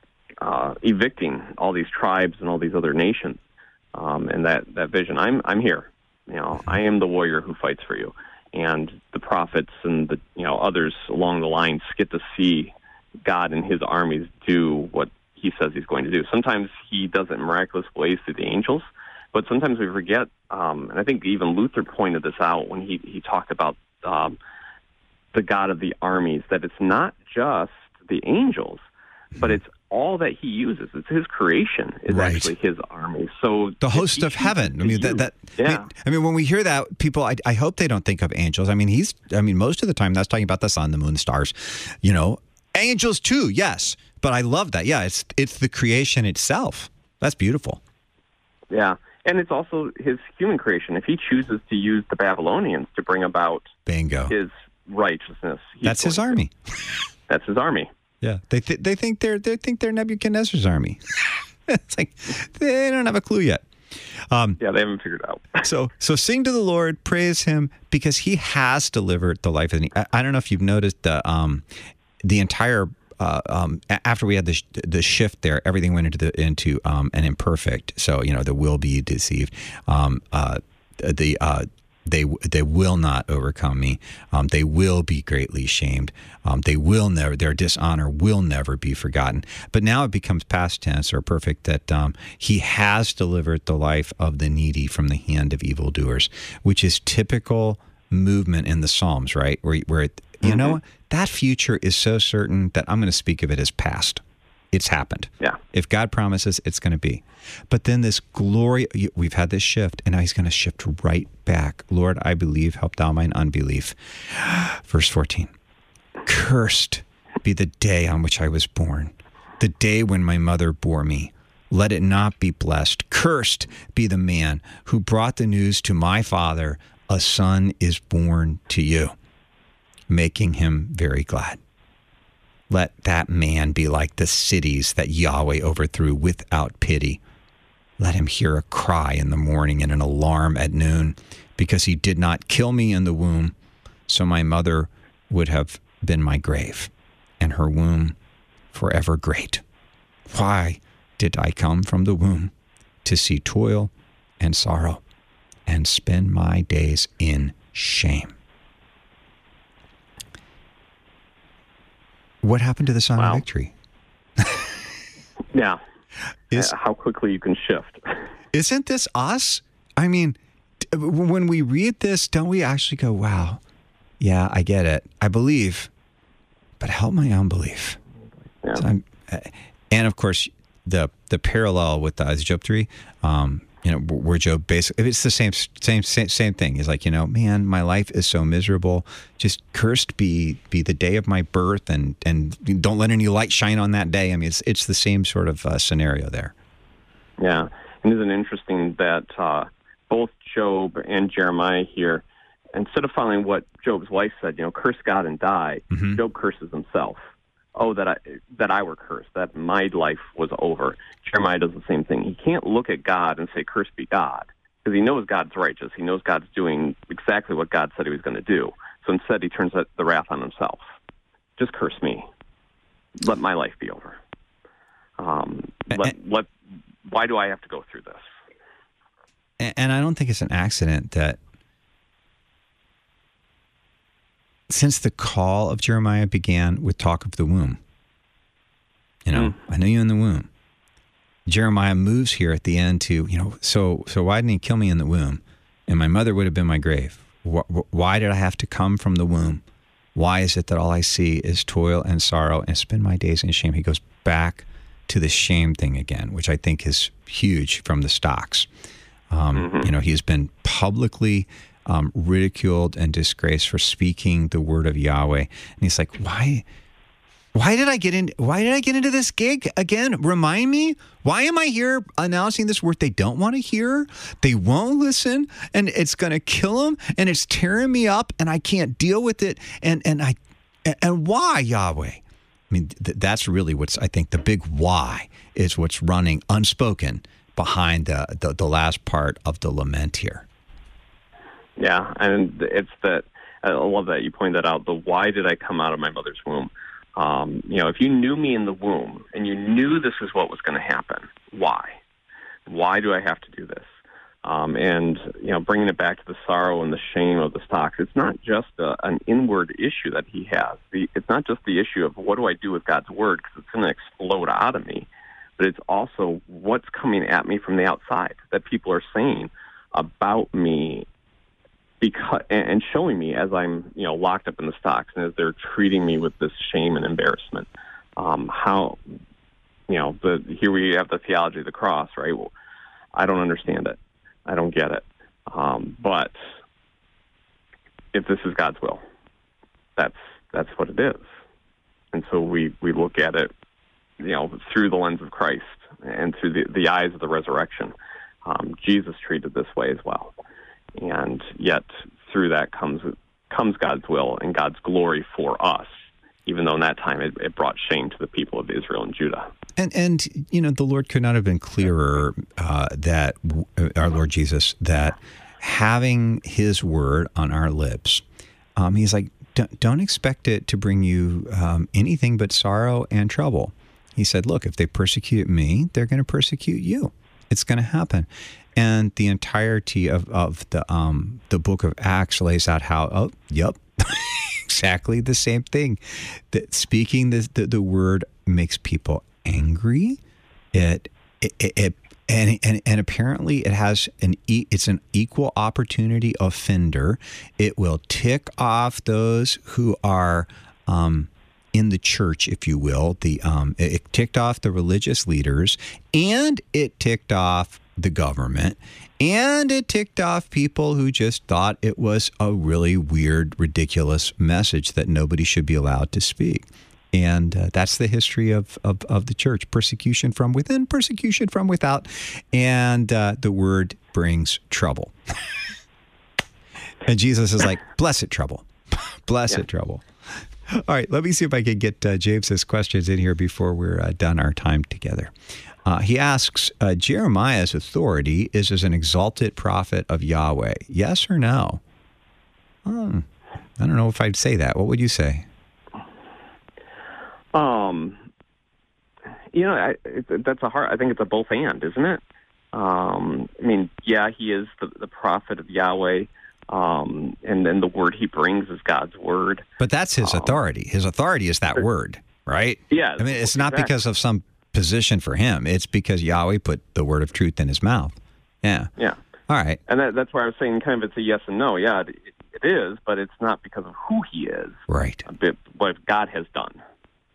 uh, evicting all these tribes and all these other nations. Um, and that, that vision, I'm I'm here. You know, I am the warrior who fights for you. And the prophets and the you know others along the lines get to see God and his armies do what he says he's going to do. Sometimes he does it in miraculous ways through the angels, but sometimes we forget, um, and I think even Luther pointed this out when he, he talked about um, the God of the armies, that it's not just the angels, but it's all that he uses. It's his creation is right. actually his army. So the host of heaven. I mean, that, that yeah. I mean, I mean, when we hear that, people, I, I hope they don't think of angels. I mean, he's, I mean, most of the time that's talking about the sun, the moon, the stars, you know, angels too. Yes. But I love that. Yeah. It's, it's the creation itself. That's beautiful. Yeah. And it's also his human creation. If he chooses to use the Babylonians to bring about Bingo. his righteousness, that's his army. That's his army. Yeah, they th- they think they're they think they're Nebuchadnezzar's army. It's like they don't have a clue yet. Um, yeah, they haven't figured it out. so so sing to the Lord, praise Him, because He has delivered the life of the. I, I don't know if you've noticed the um, the entire. Uh, um, after we had the sh- the shift there, everything went into the into um, an imperfect. So you know, the will be deceived. Um, uh, the uh, they they will not overcome me. Um, they will be greatly shamed. Um, they will never. Their dishonor will never be forgotten. But now it becomes past tense or perfect, that um, He has delivered the life of the needy from the hand of evildoers, which is typical movement in the Psalms, right? Where where it, you mm-hmm. know. That future is so certain that I'm going to speak of it as past. It's happened. Yeah. If God promises, it's going to be. But then this glory, we've had this shift, and now He's going to shift right back. Lord, I believe, help thou mine unbelief. Verse fourteen. Cursed be the day on which I was born, the day when my mother bore me. Let it not be blessed. Cursed be the man who brought the news to my father, a son is born to you, making him very glad. Let that man be like the cities that Yahweh overthrew without pity. Let him hear a cry in the morning and an alarm at noon, because he did not kill me in the womb, so my mother would have been my grave, and her womb forever great. Why did I come from the womb to see toil and sorrow and spend my days in shame? What happened to the Son wow. of Victory? yeah. Is, uh, how quickly you can shift. Isn't this us? I mean, when we read this, don't we actually go, wow, yeah, I get it. I believe, but help my unbelief. Yeah. So I'm, and of course, the the parallel with the Job three, um, you know, where Job basically, it's the same same same same thing. He's like, you know, man, my life is so miserable. Just cursed be be the day of my birth, and and don't let any light shine on that day. I mean, it's it's the same sort of uh, scenario there. Yeah, and isn't it interesting that uh, both Job and Jeremiah here, instead of following what Job's wife said, you know, curse God and die, mm-hmm. Job curses himself. Oh, that I that I were cursed, that my life was over. Jeremiah does the same thing. He can't look at God and say, cursed be God, because he knows God's righteous. He knows God's doing exactly what God said he was going to do. So instead, he turns the wrath on himself. Just curse me. Let my life be over. Um, let, let, why do I have to go through this? And I don't think it's an accident that since the call of Jeremiah began with talk of the womb, you know, mm. I know you in the womb. Jeremiah moves here at the end to, you know, so so why didn't he kill me in the womb? And my mother would have been my grave. Why did I have to come from the womb? Why is it that all I see is toil and sorrow and spend my days in shame? He goes back to the shame thing again, which I think is huge from the stocks. Um, mm-hmm. You know, he's been publicly Um, ridiculed and disgraced for speaking the word of Yahweh, and he's like, "Why? Why did I get in? Why did I get into this gig again? Remind me. Why am I here announcing this word they don't want to hear? They won't listen, and it's going to kill them, and it's tearing me up, and I can't deal with it. And and I, and why, Yahweh? I mean, th- that's really what's I think the big why is what's running unspoken behind the the, the last part of the lament here." Yeah, and it's that, I love that you pointed that out, the why did I come out of my mother's womb? Um, you know, if you knew me in the womb and you knew this was what was going to happen, why? Why do I have to do this? Um, and, you know, bringing it back to the sorrow and the shame of the stocks, it's not just a, an inward issue that he has. The, it's not just the issue of what do I do with God's word, because it's going to explode out of me, but it's also what's coming at me from the outside that people are saying about me, because, and showing me as I'm, you know, locked up in the stocks, and as they're treating me with this shame and embarrassment. Um, how, you know, the here we have the theology of the cross, right? Well, I don't understand it. I don't get it. Um, but if this is God's will, that's that's what it is. And so we, we look at it, you know, through the lens of Christ and through the, the eyes of the resurrection. Um, Jesus treated this way as well. And yet, through that comes comes God's will and God's glory for us, even though in that time it, it brought shame to the people of Israel and Judah. And, and you know, the Lord could not have been clearer uh, that, our Lord Jesus, that having his word on our lips, um, he's like, don't, don't expect it to bring you um, anything but sorrow and trouble. He said, look, if they persecute me, they're going to persecute you. It's going to happen. And the entirety of, of the um, the book of Acts lays out how, oh, yep, exactly the same thing. That speaking the, the, the word makes people angry. It, it, it and, and and apparently it has an e, it's an equal opportunity offender. It will tick off those who are um, in the church, if you will. The um, it, it ticked off the religious leaders, and it ticked off the government, and it ticked off people who just thought it was a really weird, ridiculous message that nobody should be allowed to speak. And uh, that's the history of, of, of the church. Persecution from within, persecution from without, and uh, the word brings trouble. And Jesus is like, blessed trouble, blessed yeah. trouble. All right, let me see if I can get uh, James's questions in here before we're uh, done our time together. Uh, he asks, uh, Jeremiah's authority is as an exalted prophet of Yahweh. Yes or no? Hmm. I don't know if I'd say that. What would you say? Um, you know, I, it, that's a hard, I think it's a both and, isn't it? Um, I mean, yeah, he is the, the prophet of Yahweh, um, and then the word he brings is God's word. But that's his um, authority. His authority is that word, right? Yeah. I mean, it's exactly. not because of some position for him. It's because Yahweh put the word of truth in his mouth. Yeah. Yeah. All right. And that, that's why I was saying kind of it's a yes and no. Yeah, it, it is, but it's not because of who he is. Right. But what God has done.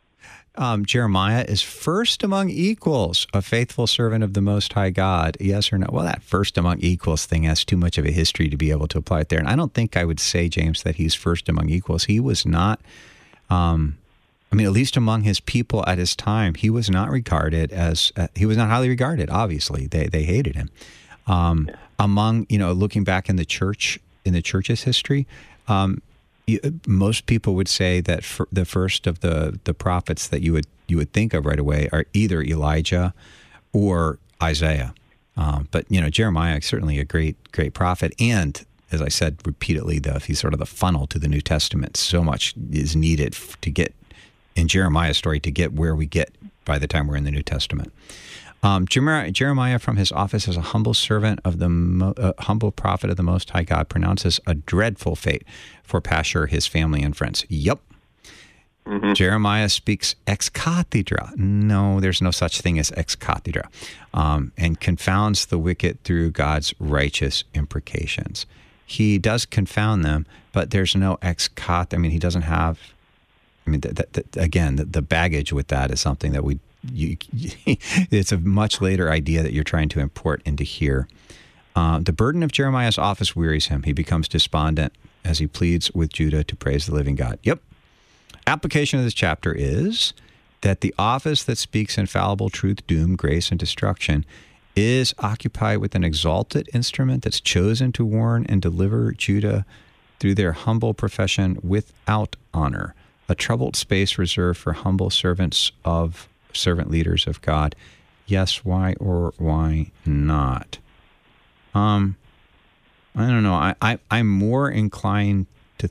Um, Jeremiah is first among equals, a faithful servant of the Most High God. Yes or no? Well, that first among equals thing has too much of a history to be able to apply it there. And I don't think I would say, James, that he's first among equals. He was not, um, I mean, at least among his people at his time, he was not regarded as, uh, he was not highly regarded, obviously. They they hated him. Um, yeah. Among, you know, looking back in the church, in the church's history, um, most people would say that for the first of the, the prophets that you would you would think of right away are either Elijah or Isaiah. Um, but, you know, Jeremiah is certainly a great, great prophet. And, as I said repeatedly, the, he's sort of the funnel to the New Testament. So much is needed to get, in Jeremiah's story, to get where we get by the time we're in the New Testament. Um, Jeremiah, from his office as a humble servant of the mo- uh, humble prophet of the Most High God, pronounces a dreadful fate for Pashur, his family, and friends. Yep. Mm-hmm. Jeremiah speaks ex cathedra. No, there's no such thing as ex cathedra. Um, and confounds the wicked through God's righteous imprecations. He does confound them, but there's no ex cathedra. I mean, he doesn't have, I mean, th- th- th- again, the, the baggage with that is something that we You, it's a much later idea that you're trying to import into here. Uh, the burden of Jeremiah's office wearies him. He becomes despondent as he pleads with Judah to praise the living God. Yep. Application of this chapter is that the office that speaks infallible truth, doom, grace, and destruction is occupied with an exalted instrument that's chosen to warn and deliver Judah through their humble profession without honor, a troubled space reserved for humble servants of servant leaders of God. Yes, why or why not? Um, I don't know. I, I, I'm more inclined to...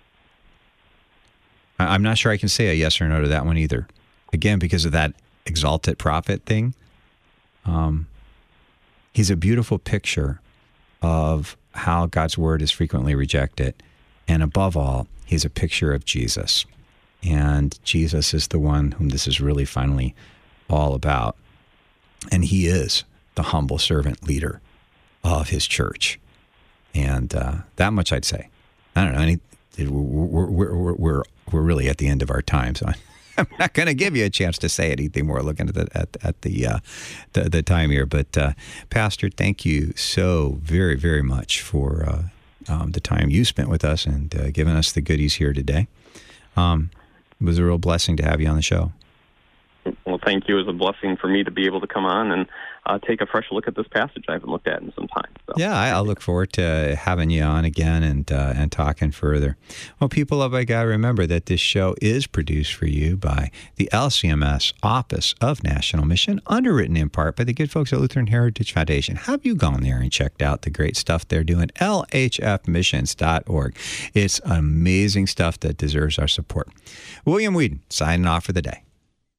I, I'm not sure I can say a yes or no to that one either. Again, because of that exalted prophet thing. Um, he's a beautiful picture of how God's word is frequently rejected. And above all, he's a picture of Jesus. And Jesus is the one whom this is really finally all about. And he is the humble servant leader of his church. And uh, that much I'd say. I don't know. Any, we're, we're, we're, we're, we're really at the end of our time, so I'm not going to give you a chance to say anything more looking at the, at, at the, uh, the, the time here. But, uh, Pastor, thank you so very, very much for uh, um, the time you spent with us and uh, giving us the goodies here today. Um, It was a real blessing to have you on the show. Well, thank you. It was a blessing for me to be able to come on and uh, take a fresh look at this passage I haven't looked at in some time. So. Yeah, I, I'll look forward to having you on again and uh, and talking further. Well, people loved by God, remember that this show is produced for you by the L C M S Office of National Mission, underwritten in part by the good folks at Lutheran Heritage Foundation. Have you gone there and checked out the great stuff they're doing? L H F missions dot org. It's amazing stuff that deserves our support. William Whedon, signing off for the day.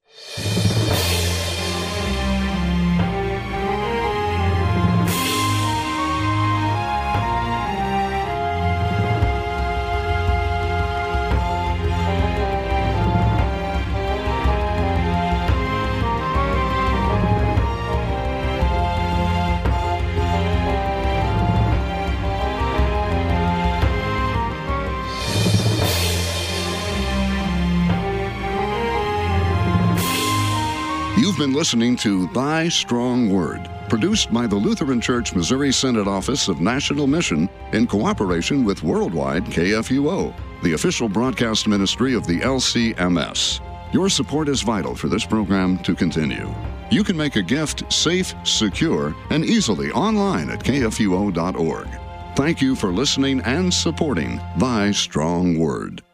You've been listening to Thy Strong Word, produced by the Lutheran Church Missouri Synod Office of National Mission in cooperation with Worldwide K F U O, the official broadcast ministry of the L C M S. Your support is vital for this program to continue. You can make a gift safe, secure, and easily online at K F U O dot org. Thank you for listening and supporting Thy Strong Word.